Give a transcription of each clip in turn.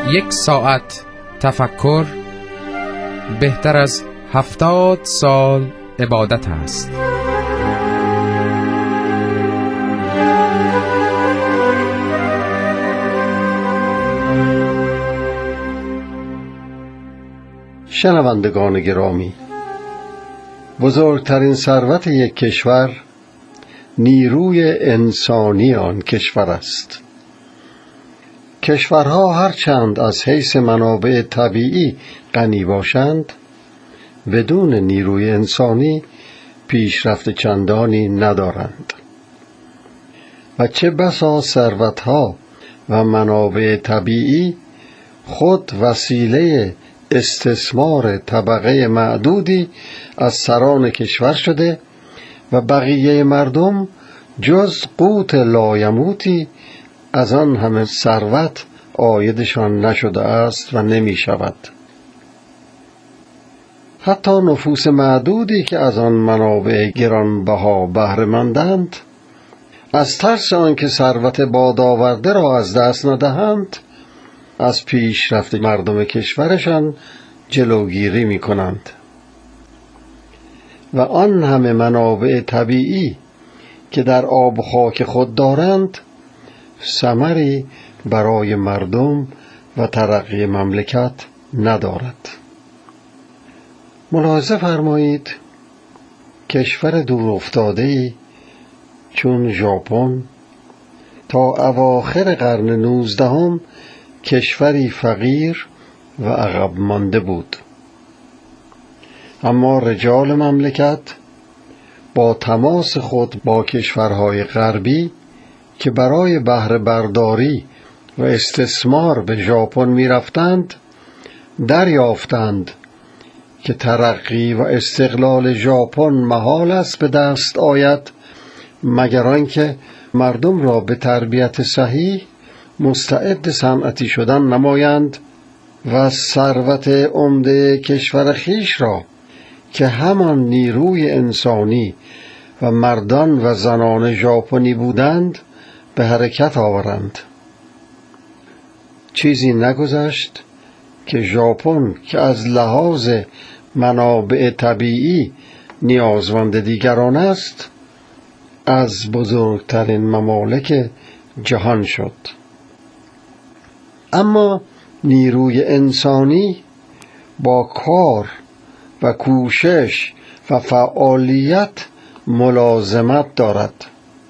1 ساعت تفکر بهتر از 70 سال عبادت است. شنوندگان گرامی، بزرگترین ثروت یک کشور نیروی انسانی آن کشور است. کشورها هرچند از حیث منابع طبیعی غنی باشند، بدون نیروی انسانی پیشرفت چندانی ندارند و چه بسا ثروتها و منابع طبیعی خود وسیله استثمار طبقه معدودی از سران کشور شده و بقیه مردم جز قوت لایموتی از آن همه ثروت عایدشان نشده است و نمی شود. حتی نفوس معدودی که از آن منابع گرانبها بهره مندند، از ترس آنکه ثروت بادآورده را از دست ندهند، از پیشرفت مردم کشورشان جلوگیری می کنند و آن همه منابع طبیعی که در آب و خاک خود دارند ثمری برای مردم و ترقی مملکت ندارد. ملاحظه فرمایید کشور دورافتاده‌ای چون ژاپن تا اواخر قرن 19 کشوری فقیر و عقب مانده بود، اما رجال مملکت با تماس خود با کشورهای غربی که برای بهره برداری و استثمار به ژاپن می رفتند دریافتند که ترقی و استقلال ژاپن محال است به دست آید مگر آنکه مردم را به تربیت صحیح مستعد صنعتی شدن نمایند و ثروت عمده کشور خویش را که همان نیروی انسانی و مردان و زنان ژاپنی بودند به حرکت آورند. چیزی نگذشت که ژاپن که از لحاظ منابع طبیعی نیازمند دیگران است، از بزرگترین ممالک جهان شد. اما نیروی انسانی با کار و کوشش و فعالیت ملازمت دارد.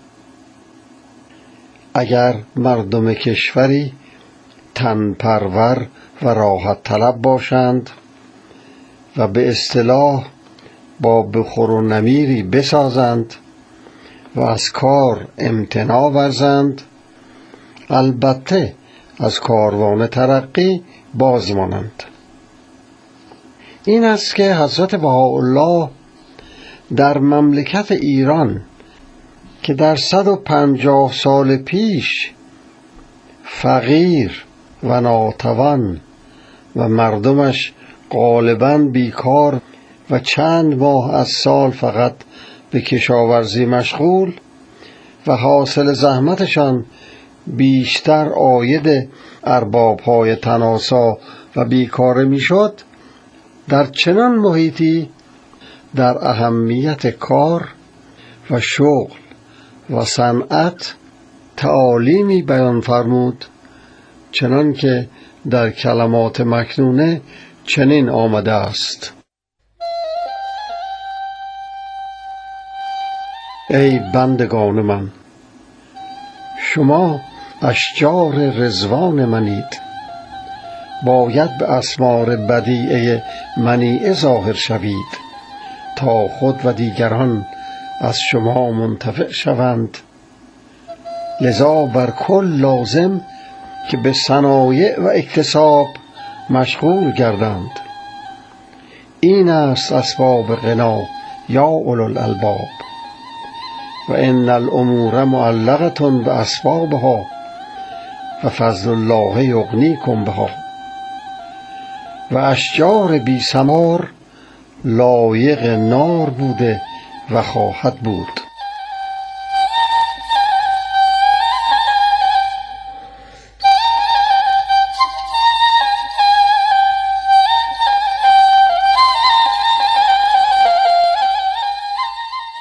اگر مردم کشوری تنپرور و راحت طلب باشند و به اصطلاح با بخور و نمیری بسازند و از کار امتناع ورزند، البته از کاروان ترقی باز مانند. این است که حضرت بهاءالله در مملکت ایران که در 150 سال پیش فقیر و ناتوان و مردمش غالباً بیکار و چند ماه از سال فقط به کشاورزی مشغول و حاصل زحمتشان بیشتر عاید ارباب‌های تناسا و بیکاره میشد، در چنان محیطی در اهمیت کار و شغل و صنعت تعالیمی بیان فرمود، چنان که در کلمات مکنونه چنین آمده است: ای بندگان من، شما اشجار رضوان منید، باید به اسمار بدیعه منیعه ظاهر شوید تا خود و دیگران از شما منتفع شوند. لذا بر کل لازم که به صنایع و اکتساب مشغول گردند. این است اسباب غنا یا اولو الالباب، و ان الامور معلقة باسبابها و فضل الله یغنیکم بها. و اشجار بی ثمار لایق نار بوده و خواهد بود.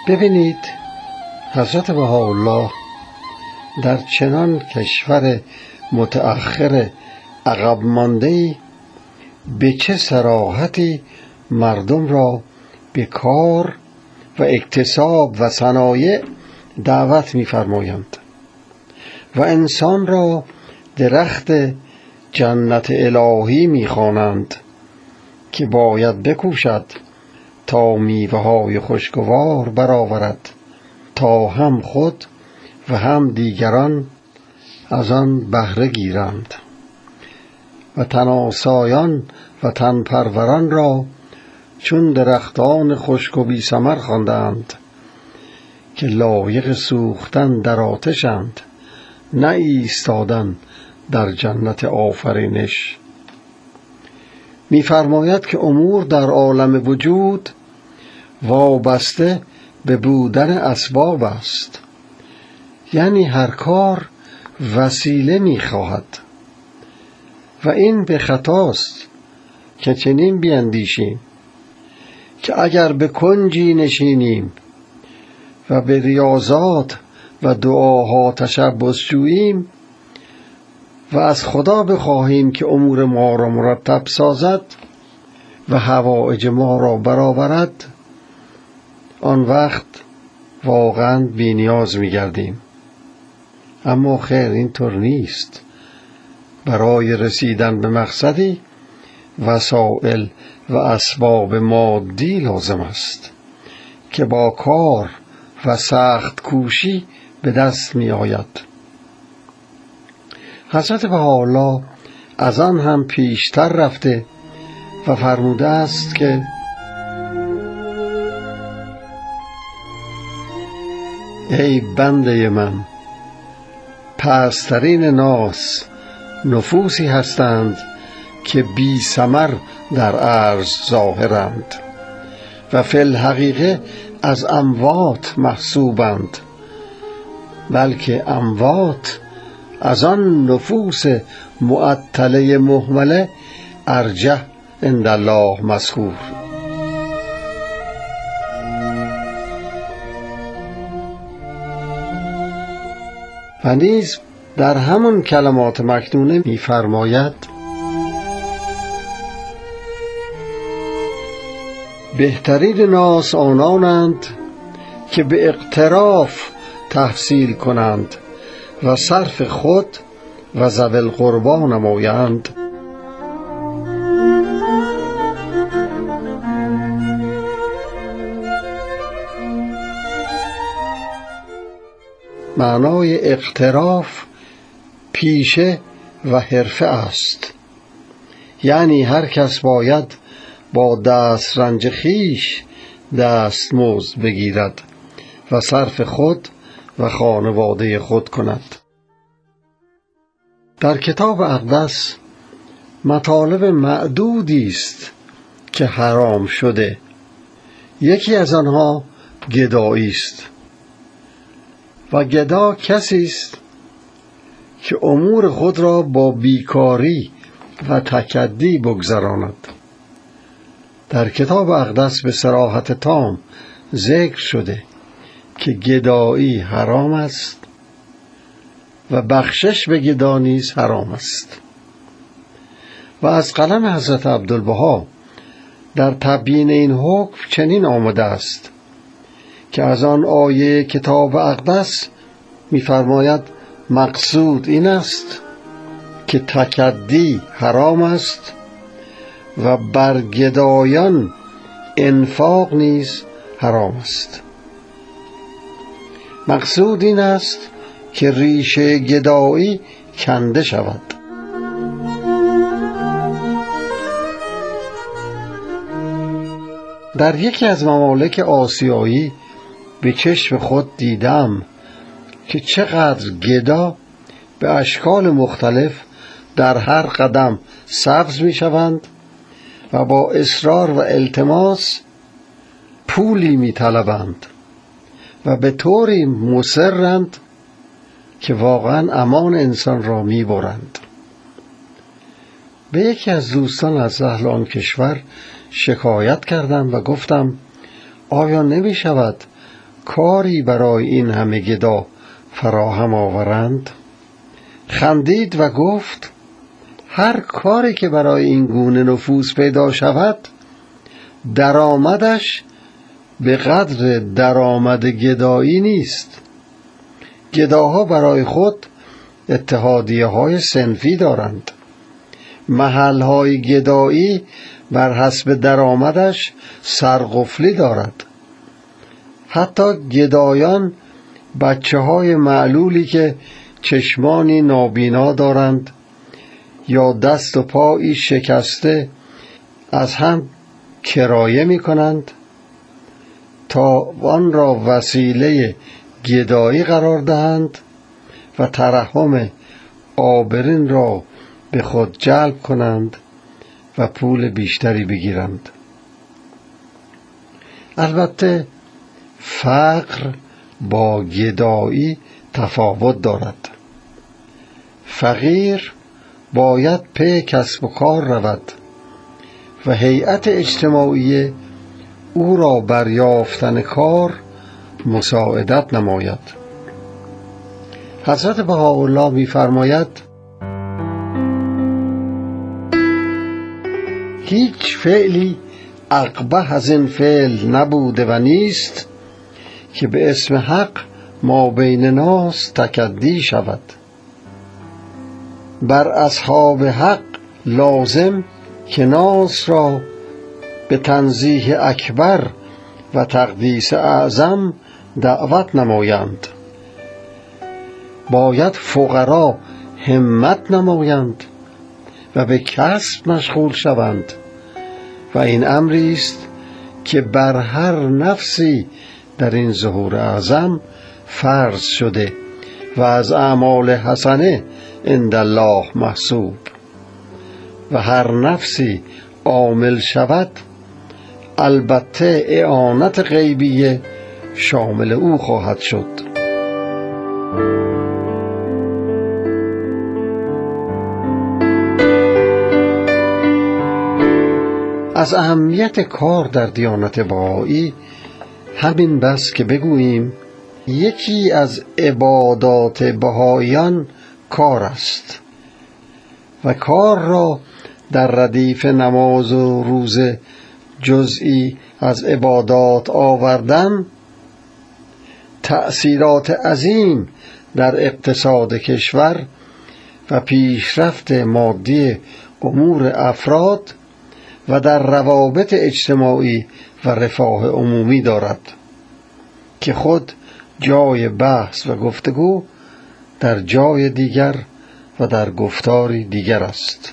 ببینید حضرت بهاءالله در چنان کشور متأخر عقب مانده‌ای به چه صراحتی مردم را به کار و اکتساب و صنایع دعوت می‌فرمایند و انسان را درخت جنت الهی می‌خوانند که باید بکوشد تا میوه‌های خوشگوار برآورد تا هم خود و هم دیگران از آن بهره گیرند و تناسایان و تنپروران را چون درختان خشک و بی ثمر خواندند که لایق سوختن در آتشند نه ایستادن در جنت آفرینش. می‌فرماید که امور در عالم وجود وابسته به بودن اسباب است، یعنی هر کار وسیله می‌خواهد و این به خطاست که چنین بیندیشیم که اگر به کنجی نشینیم و به ریاضات و دعاها تشبث جوییم و از خدا بخواهیم که امور ما را مرتب سازد و حوائج ما را برآورد، آن وقت واقعا بی‌نیاز می‌گردیم. اما خیر اینطور نیست. برای رسیدن به مقصدی وسائل و اسباب مادی لازم است که با کار و سخت کوشی به دست می آید. حضرت بهاءالله از آن هم پیشتر رفته و فرموده است که ای بنده من، پسترین ناس نفوسی هستند که بی ثمر در عرض ظاهرند و فی الحقیقه از اموات محسوبند، بلکه اموات از آن نفوس معطله مهمله ارجح عند الله مذکور. و نیز در همون کلمات مکنونه می‌فرماید بهترین ناس آنانند که به اقتراف تحصیل کنند و صرف خود و ذوی القربی نمایند. معنای اقتراف پیشه و حرفه است، یعنی هر کس باید با دسترنج خویش دستمزد بگیرد و صرف خود و خانواده خود کند. در کتاب اقدس مطالب معدودی است که حرام شده. یکی از آنها گدایی است و گدا کسی است که امور خود را با بیکاری و تکدی بگذراند. در کتاب اقدس به صراحت تام ذکر شده که گدایی حرام است و بخشش به گدا نیز حرام است. و از قلم حضرت عبدالبها در تبیین این حکم چنین آمده است که از آن آیه کتاب اقدس می‌فرماید مقصود این است که تکدی حرام است و بر گدایان انفاق نیز حرام است. مقصود این است که ریشه گدایی کنده شود. در یکی از ممالک آسیایی به چشم خود دیدم که چقدر گدا به اشکال مختلف در هر قدم سبز می شوند و با اصرار و التماس پولی می طلبند و به طوری مصرند که واقعا امان انسان را می برند. به یکی از دوستان از اهل آن کشور شکایت کردم و گفتم آیا نمی شود کاری برای این همه گدا فراهم آورند؟ خندید و گفت هر کاری که برای این گونه نفوس پیدا شود درآمدش به قدر درآمد گدایی نیست. گداها برای خود اتحادیه‌های صنفی دارند. محل‌های گدایی بر حسب درآمدش سرقفلی دارد. حتی گدایان بچه‌های معلولی که چشمانی نابینا دارند یا دست و پایی شکسته از هم کرایه می کنند تا آن را وسیله گدایی قرار دهند و ترحم آبرین را به خود جلب کنند و پول بیشتری بگیرند. البته فقر با گدایی تفاوت دارد. فقیر باید پی کسب و کار رود و هیئت اجتماعی او را بر یافتن کار مساعدت نماید. حضرت بهاءالله می‌فرماید هیچ فعلی اقبح از این فعل نبوده و نیست که به اسم حق ما بین ناس تکدی شود. بر اصحاب حق لازم که ناس را به تنزیه اکبر و تقدیس اعظم دعوت نمایند. باید فقرا همت نمایند و به کسب مشغول شوند و این امری است که بر هر نفسی در این ظهور اعظم فرض شده و از اعمال حسنه عند الله محسوب و هر نفسی عامل شود البته اعانت غیبیه شامل او خواهد شد. از اهمیت کار در دیانت بهایی همین بس که بگوییم یکی از عبادات بهاییان کار است و کار را در ردیف نماز و روزه جزئی از عبادات آوردن تأثیرات عظیم در اقتصاد کشور و پیشرفت مادی امور افراد و در روابط اجتماعی و رفاه عمومی دارد که خود جای بحث و گفتگو در جای دیگر و در گفتاری دیگر است.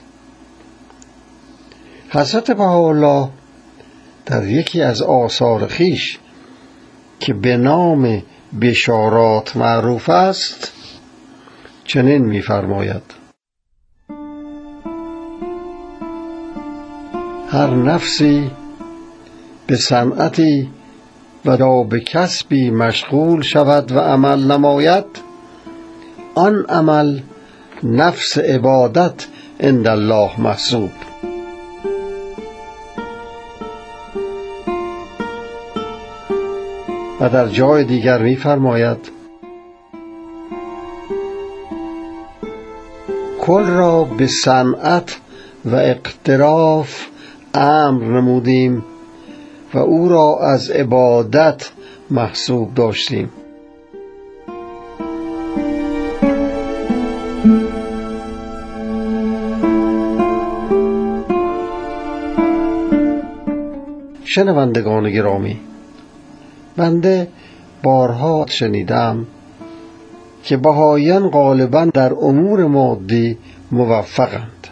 حضرت بهاءالله در یکی از آثار خویش که به نام بشارات معروف است چنین می‌فرماید: هر نفسی به صنعتی و یا به کسبی مشغول شود و عمل نماید، آن عمل نفس عبادت عند الله محسوب. و در جای دیگر می‌فرماید: کل را به صنعت و اقتراف امر نمودیم و او را از عبادت محسوب داشتیم. شنوندگان گرامی، بنده بارها شنیدم که بهائیان غالباً در امور مادی موفقند.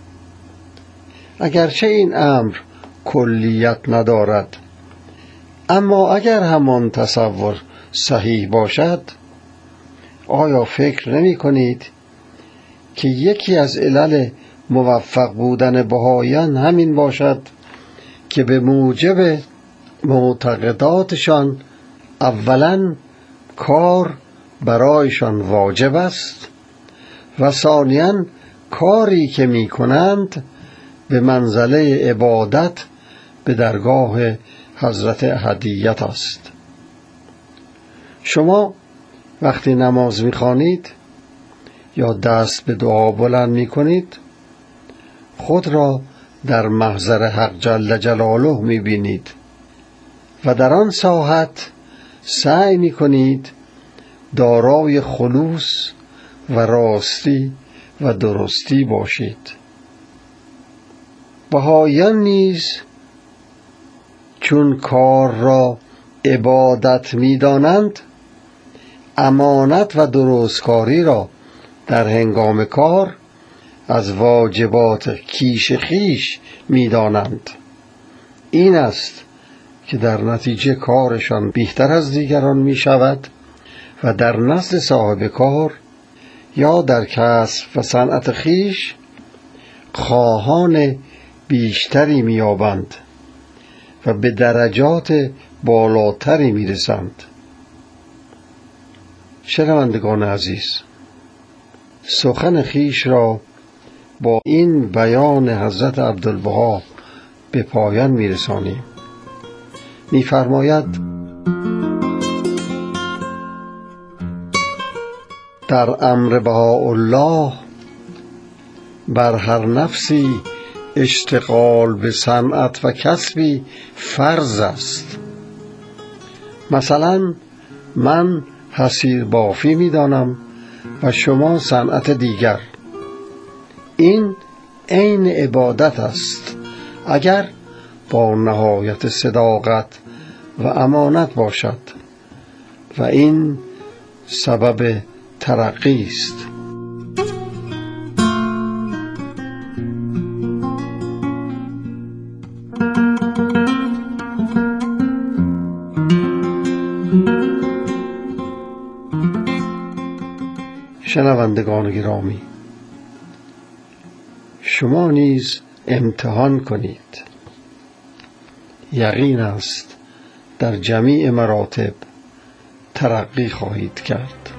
اگرچه این امر کلیت ندارد، اما اگر همان تصور صحیح باشد، آیا فکر نمی کنید که یکی از علل موفق بودن بهائیان همین باشد که به موجب معتقداتشان اولاً کار برایشان واجب است و ثانیاً کاری که می کنند به منزله عبادت به درگاه حضرت احدیت است. شما وقتی نماز می‌خوانید یا دست به دعا بلند می‌کنید، خود را در محضر حق جل جلاله می‌بینید و در آن ساحت سعی می‌کنید دارای خلوص و راستی و درستی باشید. بهائیان نیز چون کار را عبادت می‌دانند، امانت و درستکاری را در هنگام کار از واجبات کیش خویش می‌دانند. این است که در نتیجه کارشان بهتر از دیگران می‌شود و در نزد صاحب کار یا در کسب و صنعت خویش خواهان بیشتری می‌یابند و به درجات بالاتری می‌رسند. شنوندگان عزیز، سخن خویش را با این بیان حضرت عبدالبها به پایان می‌رسانیم. می‌فرماید: در امر بهاءالله بر هر نفسی اشتغال به صنعت و کسبی فرض است. مثلا من حصیر بافی می‌دانم و شما صنعت دیگر. این عین عبادت است اگر با نهایت صداقت و امانت باشد و این سبب ترقی است. شنوندگان گرامی، شما نیز امتحان کنید. یقین است در جمیع مراتب ترقی خواهید کرد.